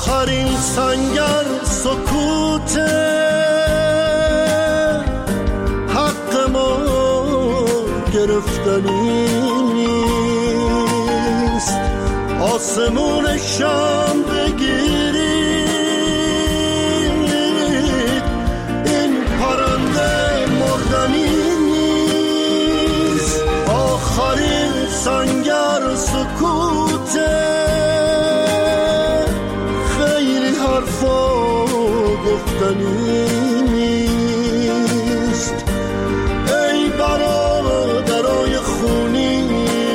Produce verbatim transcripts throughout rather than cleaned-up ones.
آخرین سنگر سکوته، حق ما گرفتنی نیست. آسمونشم بگیرید، این پرنده مردنی نیست. آخرین سنگر سکوته، خیلی حرفا گفتنی نیست. ای برادرای خونی،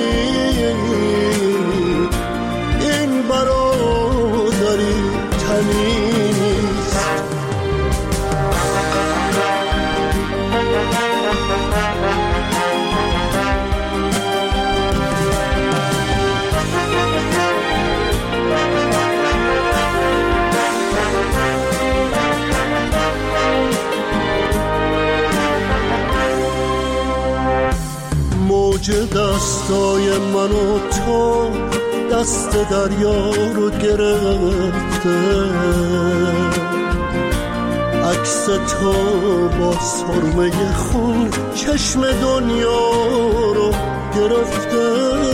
این برادری تنی نیست. موج دستای من و تو دست دریا رو گرفته، عکس تو با سرمه خون چشم دنیا رو گرفته.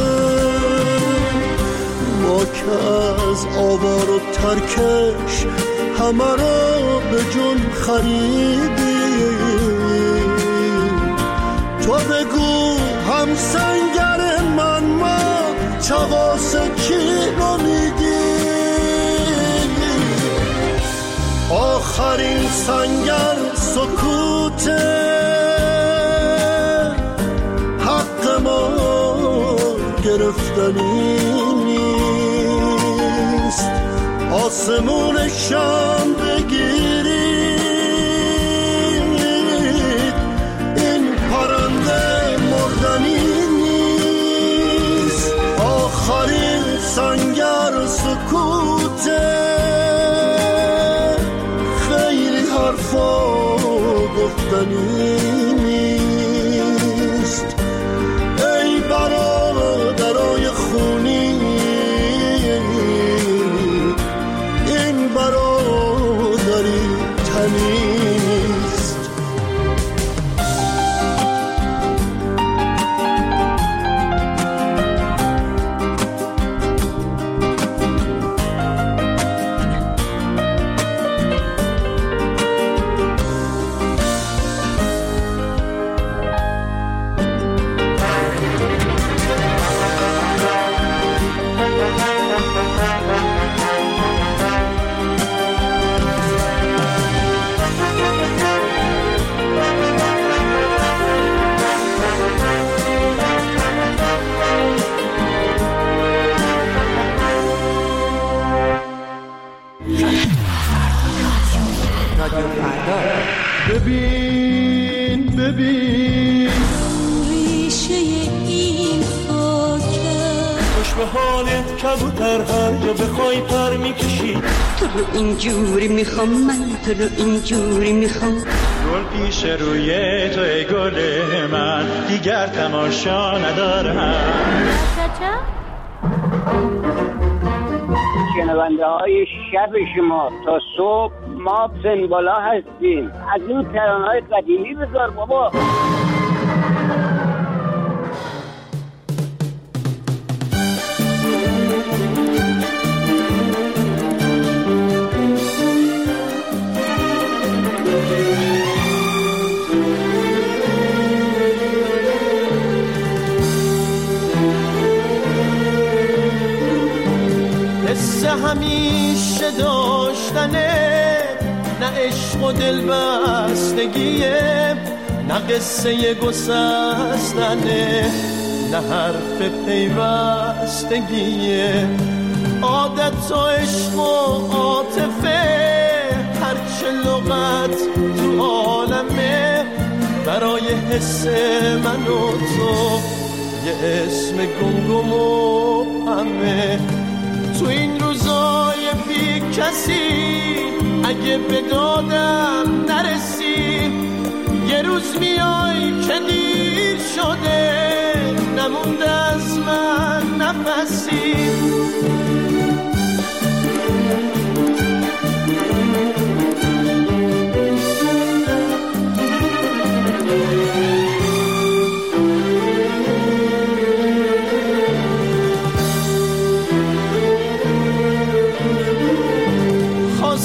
ما که از آوار و ترکش همه رو به جون خریدیم، تو بگو هم سنگر من ما چواس کی رو میدی؟ آخرین سنگر سکوته، حق ما گرفتنی نیست. آسمونشم بگیرید، این پرنده مردنی نیست. آخرین سنگر سکوته، خیلی حرفا گفتنی نیست. ای برادرای خونی، این برادری تنی نیست. ببین ببین ریشه این خاکه، خوش به حالت کبوتر هر جا بخوای پر میکشی. تو رو اینجوری میخوام، من تو رو اینجوری میخوام. گل پیش روی تو ای گل من، دیگر تماشا ندارم. شنونده های شب شما تا صبح ما پنبالا هستیم. از این ترانه‌های قدیمی بذار بابا. حس همیشه داشتنه، نه عشق و دل بستگیه، نه قصه گسستنه، نه حرف پیوستگیه. عادت و عشق و عاطفه، هرچه لغت تو عالمه، برای حس من و تو یه اسم گمگم و همه. تو این روزای بی کسی اگه به دادم نرسی، یه روز میای که دیر شده، نمونده از من نفسی.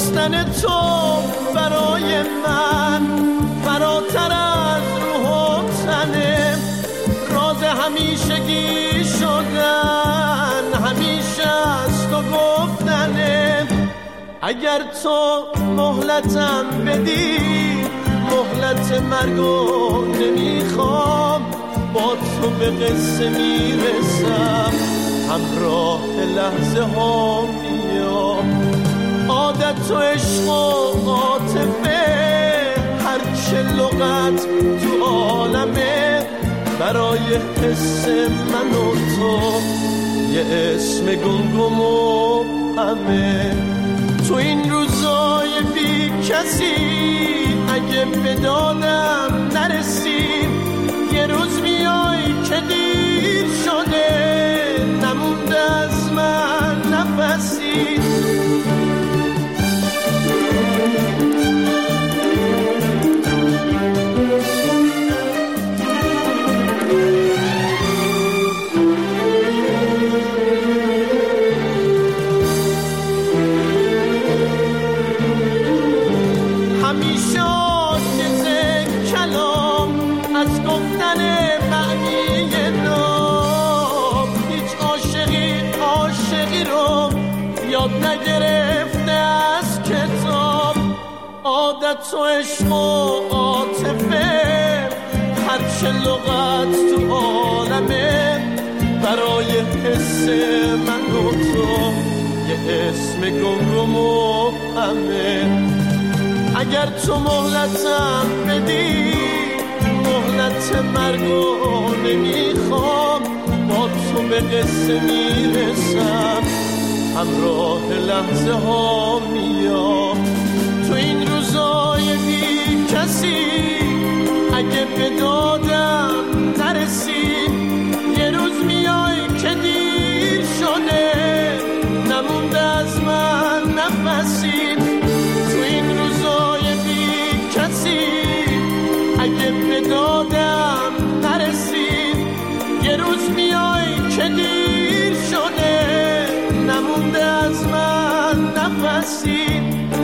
داشتن تو برای من فراتر از روح و تنه، راز همیشگی شدن همیشه از تو گفتنه. اگر تو مهلتم بدی مهلت مرگو نمیخوام، با تو به قصه میرسم همراه لحظه ها میام. عادت و عشق و عاطفه هرچه لغت تو عالمه، برای حس من و تو یه اسم گمگم و همه. تو این روزای بی کسی اگه به دادم نرسیم، یه روز میای که دیر شده نمونده از من نفسی. نگرفته از کتاب، عادت و عشق و عاطفه هرچه لغت تو عالمه، برای حس من و تو یه اسم گمگم و همه. اگر تو مهلتم بدی مهلت مرگو نمیخوام، با تو به قصه میرسم همراه لحظه ها میام. تو این روزای بی کسی اگه به دادم نرسیم، یه روز میای که دیر شده نمونده از من نفسیم. تو این روزای بی کسی اگه به دادم نرسیم، یه روز میای که دیر شده نمونده از من نفسی.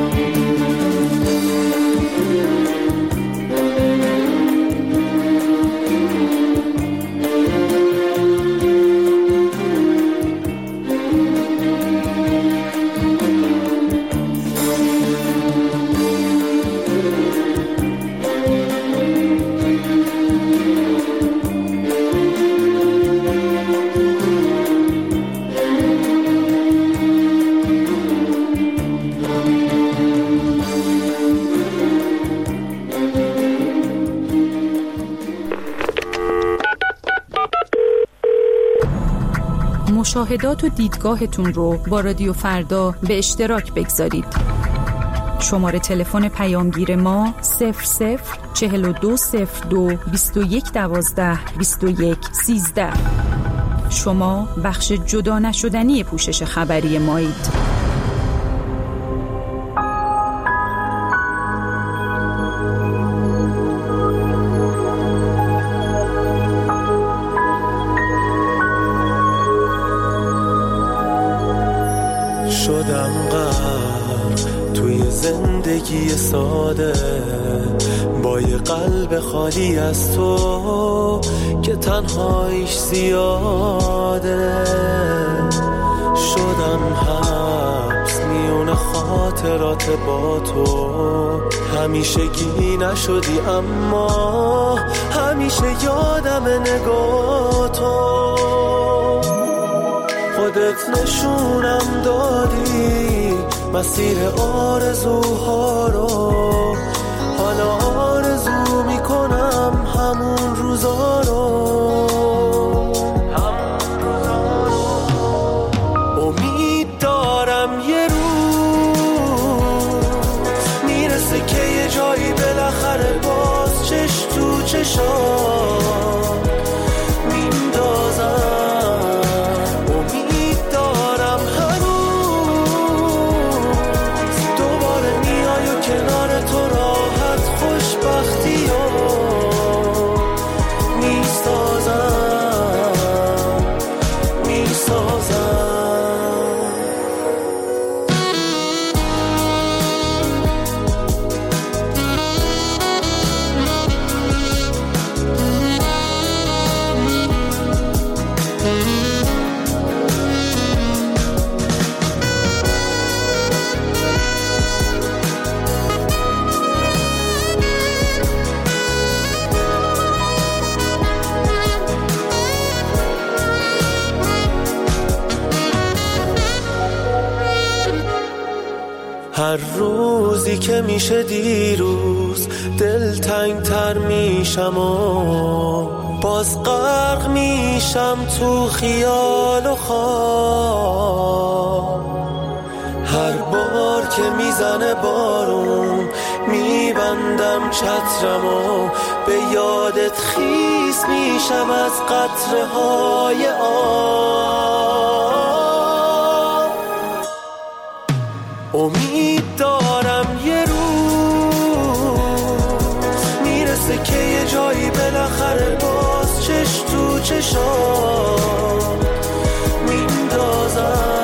مشاهدات و دیدگاهتون رو با رادیو فردا به اشتراک بگذارید. شماره تلفن پیامگیر ما صفر صفر چهل و دو صفر دو بیست و یک دوازده بیست و یک سیزده. شما بخش جدا نشدنی پوشش خبری مایید. شدم غرق توی زندگی ساده، با یه قلب خالی از تو که تنهاییش زیاده. شدم حبس میون خاطرات با تو، همیشگی نشدی اما همیشه یادم نگاه تو. خودت نشونم دادی مسیر آرزوها رو، حالا آرزو میکنم همون روزا رو. امید دارم یه روز میرسه که یه جایی بالاخره باز چش تو چشام میندازم. کنار تو هر روزی که میشه دیروز دل تنگ تر میشم و باز غرق میشم تو خیال و خواب. هر بار که میزنه بارون میبندم چترم و به یادت خیس میشم از قطره های آب. امید دارم یه روز میرسه که یه جایی بالاخره باز چش تو چشام میندازم.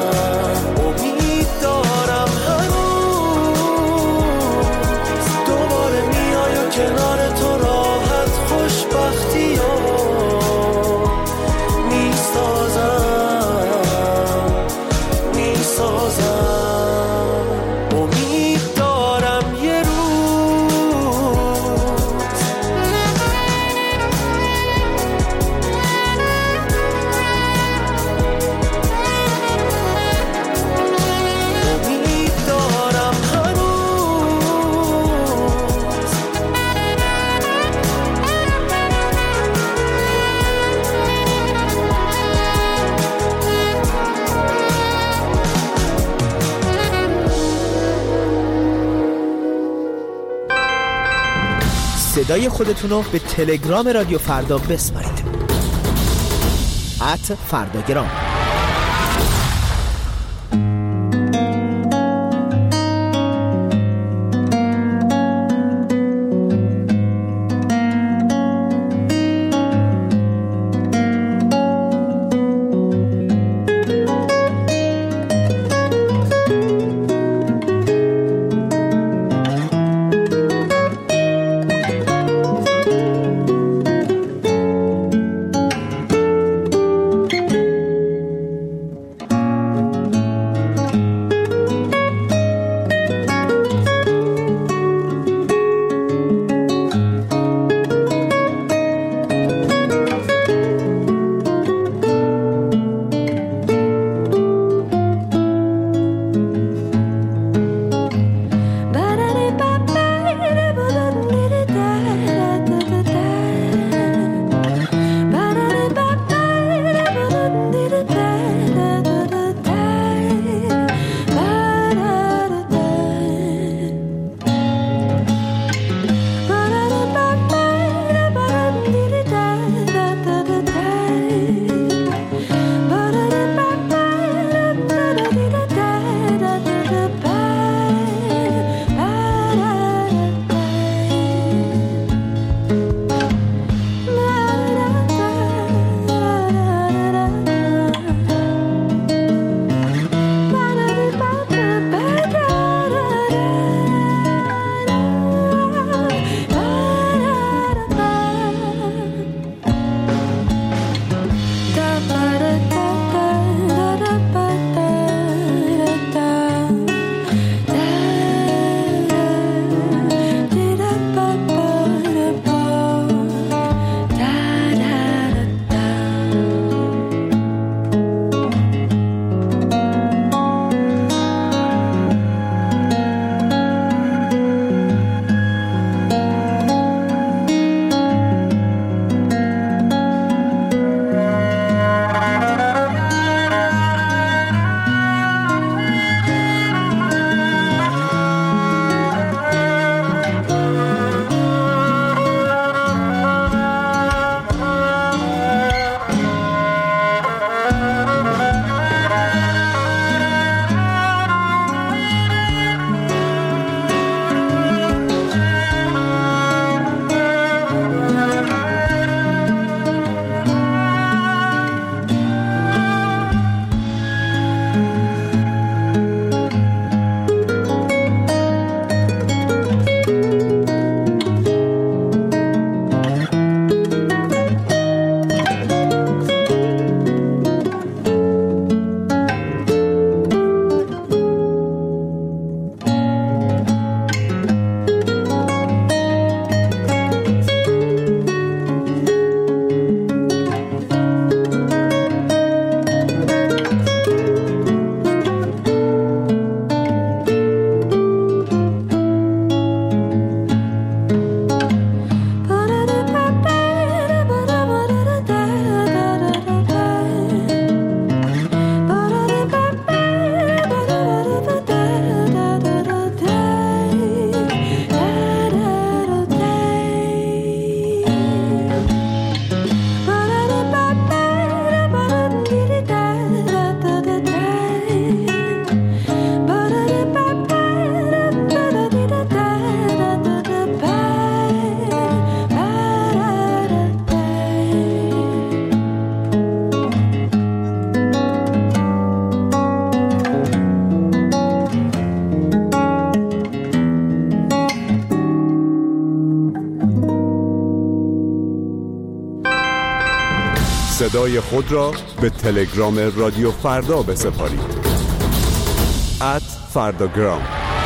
کنار تو راحت خوشبختی ها میسازم میسازم. امید دارم یه روز. امید دارم هنوز. صدای خودتون رو به تلگرام رادیو فردا بسپارید. ات فرداگرام. صدای خود را به تلگرام رادیو فردا بسپارید. ات فرداگرام.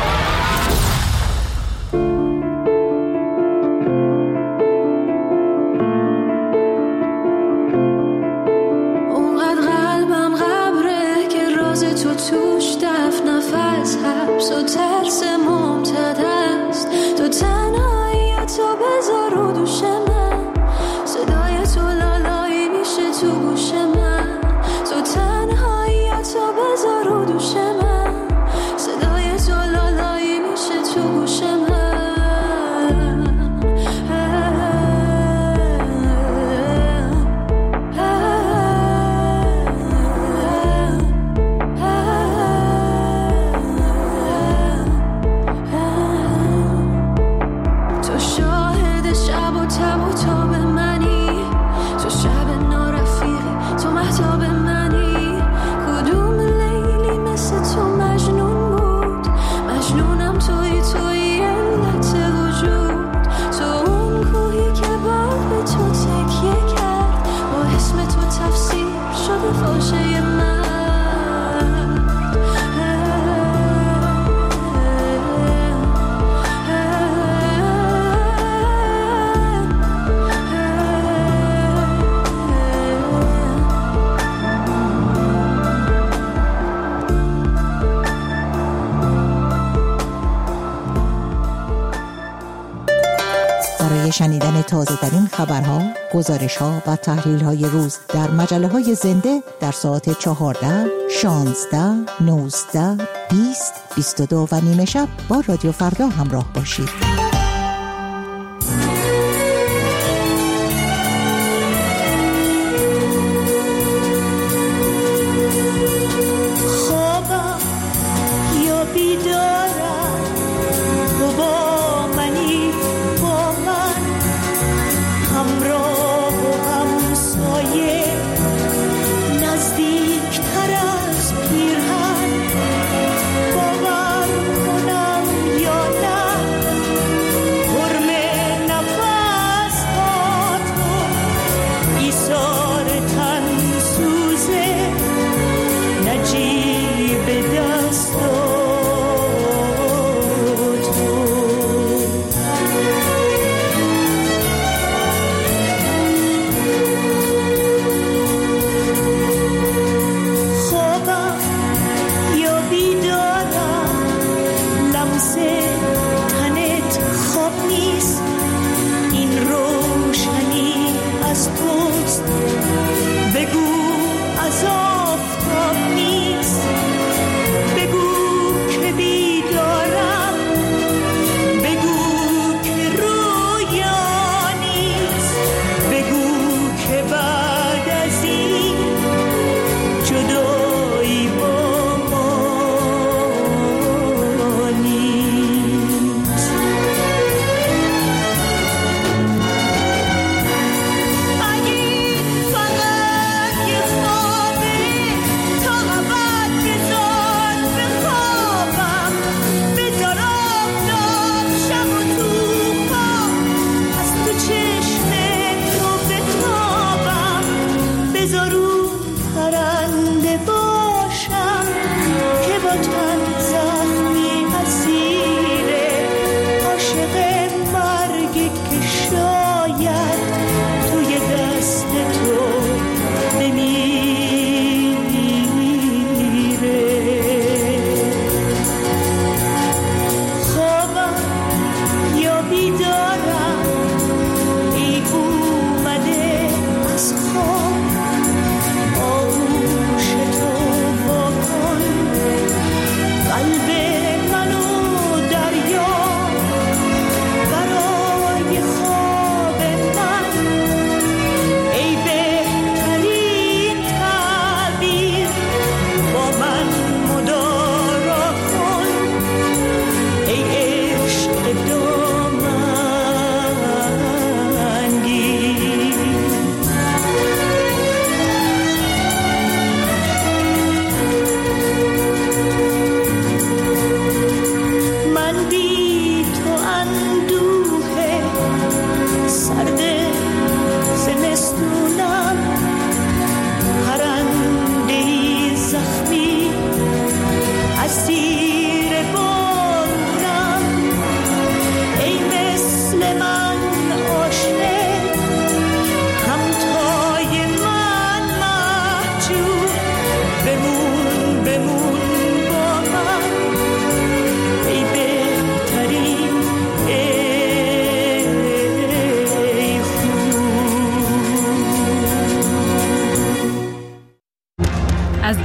اونقدر قلبم غبره که راز تو توش دفن نفس حبس و ترس ممتد است. تو تنهایی تو بذار رو دوش من، صدای تو لالایی میشه تو گوش من. تو تنهایی تو بذار رو دوش من، صدای تو لالایی میشه تو گوش من. تو شاهد شب و تب و تاب منی، تو شب نارفیقی، تو مهتاب منی. کدوم لیلی مثل تو مجنون بود؟ مجنونم توی توی علت وجود. تو اون کوهی که بعد به تو تکیه کرد، با اسم تو تفسیر شده فاشه من. برای شنیدن تازه ترین خبرها، گزارش‌ها و تحلیل‌های روز در مجله‌های زنده در ساعت چهارده، شانزده، نوزده، بیست، بیست و دو و نیمه شب با رادیو فردا همراه باشید.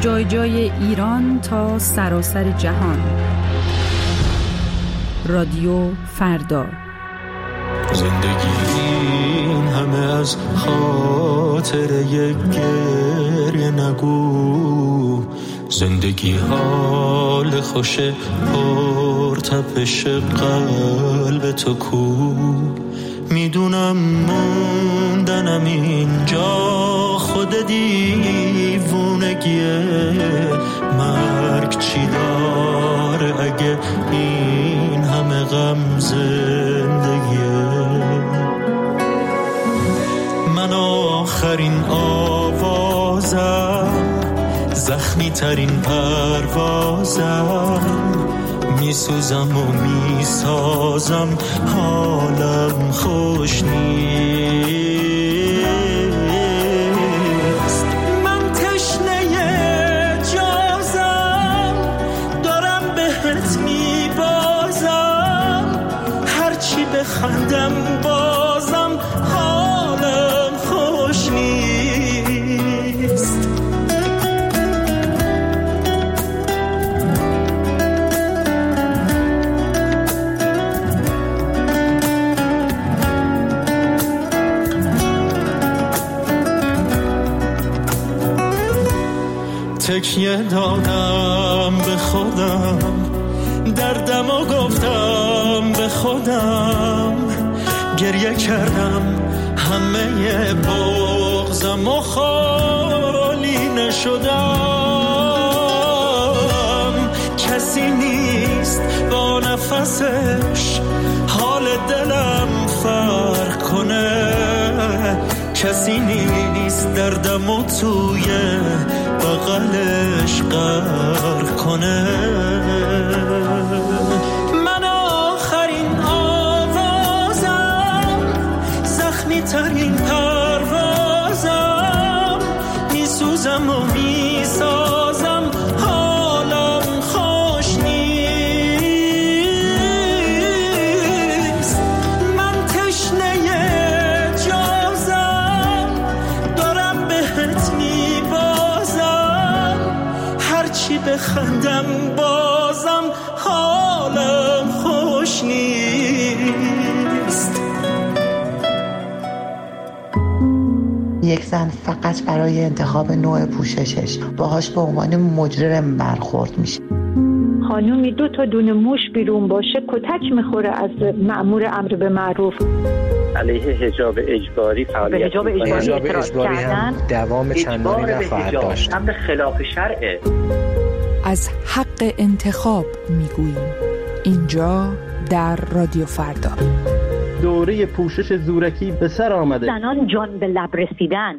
جای جای ایران تا سراسر جهان. رادیو فردا. زندگی این همه از خاطر یک گریه نگو، زندگی حال خوش پرتپش قلب تو کو. میدونم موندنم اینجا خود دیوونگیه، مرگ چی داره اگه این همه غم زندگیه. من آخرین آوازم، زخمی ترین پروازم، میسوزم و میسازم حالم خوش نیست. من تشنه جازم، دارم بهت میبازم، هرچی بخندم بازم حالم خوش نیست. تکیه دادم به خودم، دردم و گفتم به خودم، گریه کردم همه بغضم و خالی نشدم. کسی نیست با نفسش حال دلم فرق کنه، کسی نیست دردمو توی بغلش غرق کنه. من آخرین آوازم، زخمی ترین پروازم، میسوزم و میسازم حالم خوش نیست. من تشنه جازم، دارم بهت میبازم، هرچی بخندم بازم حالم خوش نیست. یک زن فقط برای انتخاب نوع پوششش باهاش به عنوان مجرم برخورد میشه. خانومی دو تا دونه موش بیرون باشه کتک میخوره از مأمور امر به معروف. علیه حجاب اجباری فعالیت به حجاب اجباری, اجباری هم دوام چندانی نخواهد داشت. امر خلاف شرعه. از حق انتخاب میگوییم اینجا در رادیو فردا. دوره پوشش زورکی به سر آمده. زنان جان به لب رسیدن.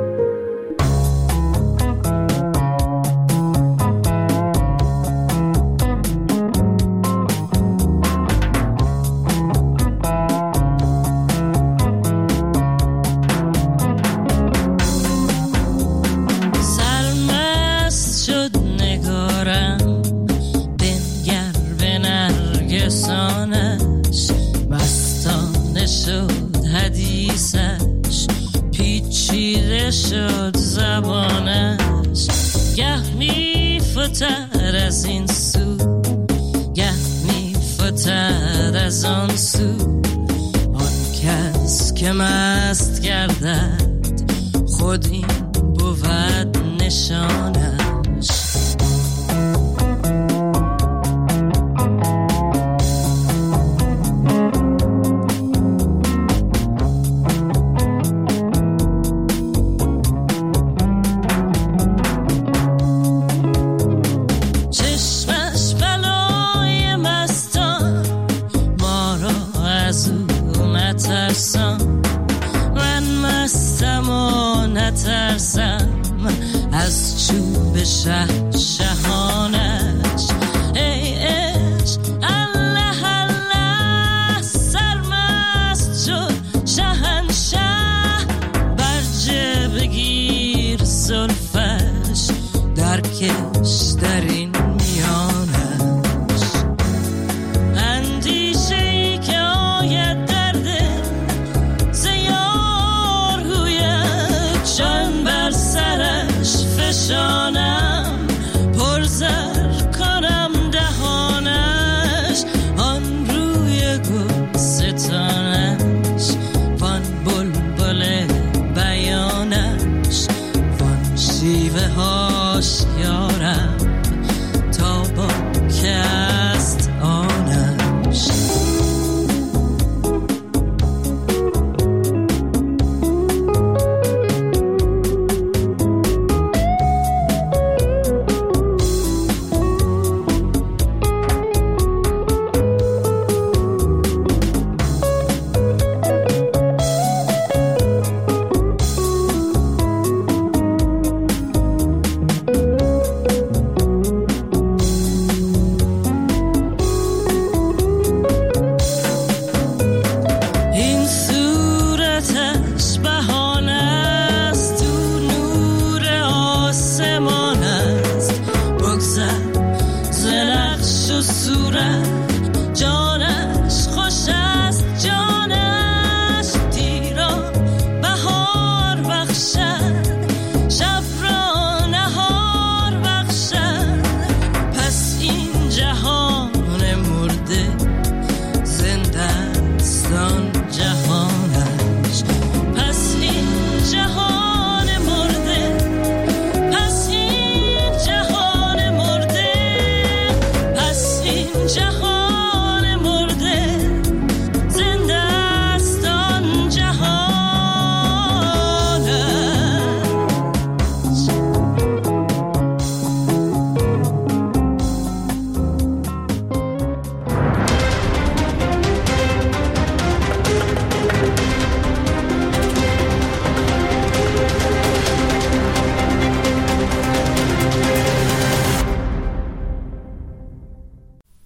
سرمست شد نگارم، بنگر به نرگسانش، مستانه شد حدیثش، پیچیده شد زبانش. گه میفتد از این سو، گه میفتد از آن سو. آن کس که مست گردد خود این بود نشانش. از چوب زورک جانش خوش است جانش تیرا بهار بخشد شب را نهار بخشد پس این جهان مرده زنده است آن جهانش پس این جهان مرده پس این جهان مرده پس این جهان